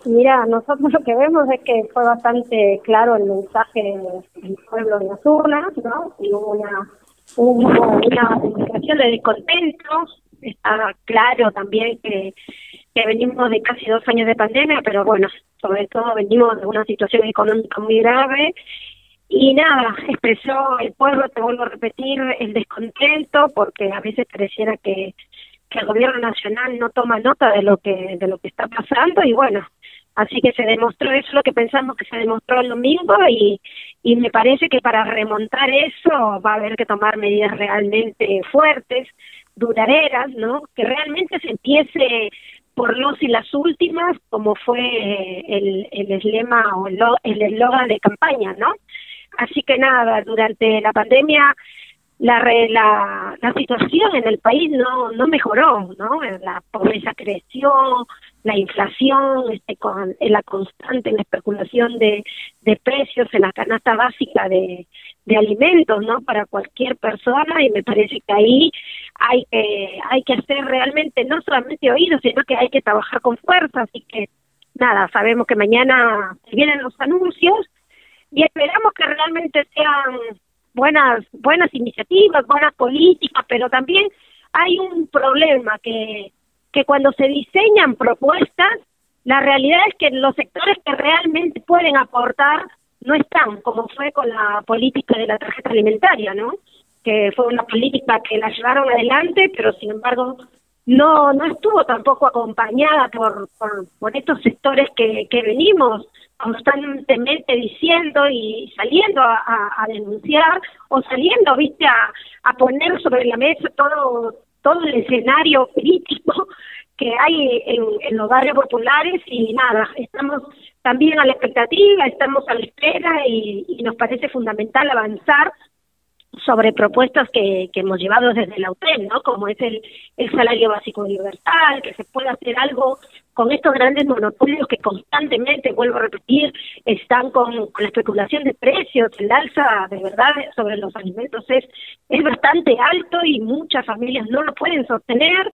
Mira, nosotros lo que vemos es que fue bastante claro el mensaje del pueblo en las urnas, ¿no? Y hubo una demostración de descontento. Está claro también que venimos de casi 2 años de pandemia, pero bueno, sobre todo venimos de una situación económica muy grave. Y nada, expresó el pueblo, te vuelvo a repetir, el descontento, porque a veces pareciera que el gobierno nacional no toma nota de lo que está pasando, y bueno, así que se demostró eso, lo que pensamos que se demostró el domingo, y me parece que para remontar eso va a haber que tomar medidas realmente fuertes, duraderas, ¿no? Que realmente se empiece por los y las últimas, como fue el eslema o el eslogan de campaña, ¿no? Así que nada, durante la pandemia la situación en el país no mejoró, ¿no? La pobreza creció, la inflación, con la constante, la especulación de precios en la canasta básica de alimentos, ¿no? Para cualquier persona, y me parece que ahí hay que hacer realmente no solamente oídos, sino que hay que trabajar con fuerza. Así que nada, sabemos que mañana vienen los anuncios y esperamos que realmente sean buenas iniciativas, buenas políticas, pero también hay un problema que cuando se diseñan propuestas, la realidad es que los sectores que realmente pueden aportar no están, como fue con la política de la tarjeta alimentaria, ¿no? Que fue una política que la llevaron adelante, pero sin embargo no estuvo tampoco acompañada por estos sectores que venimos constantemente diciendo y saliendo a denunciar, o saliendo, viste, a poner sobre la mesa todo el escenario crítico que hay en los barrios populares. Y nada, estamos también a la expectativa, estamos a la espera, y nos parece fundamental avanzar sobre propuestas que hemos llevado desde la UTEN, ¿no? Como es el salario básico universal, que se pueda hacer algo con estos grandes monopolios que constantemente, vuelvo a repetir, están con la especulación de precios. El alza de verdad sobre los alimentos es bastante alto, y muchas familias no lo pueden sostener.